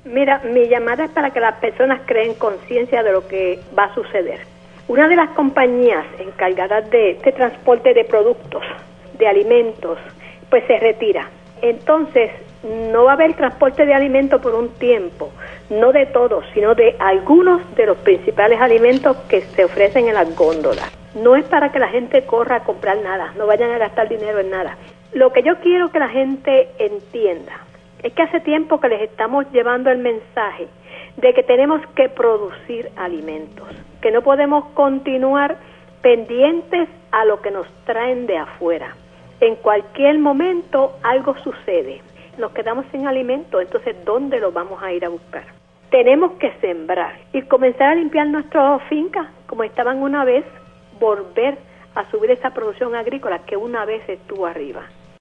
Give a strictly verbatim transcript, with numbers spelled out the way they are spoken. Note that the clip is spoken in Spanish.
Mira, mi llamada es para que las personas creen conciencia de lo que va a suceder. Una de las compañías encargadas de, de transporte de productos, de alimentos, pues se retira. Entonces, no va a haber transporte de alimentos por un tiempo, no de todos, sino de algunos de los principales alimentos que se ofrecen en las góndolas. No es para que la gente corra a comprar nada, no vayan a gastar dinero en nada. Lo que yo quiero que la gente entienda es que hace tiempo que les estamos llevando el mensaje de que tenemos que producir alimentos, que no podemos continuar pendientes a lo que nos traen de afuera. En cualquier momento algo sucede, nos quedamos sin alimento, entonces ¿dónde lo vamos a ir a buscar? Tenemos que sembrar y comenzar a limpiar nuestras fincas como estaban una vez, volver a subir esa producción agrícola que una vez estuvo arriba.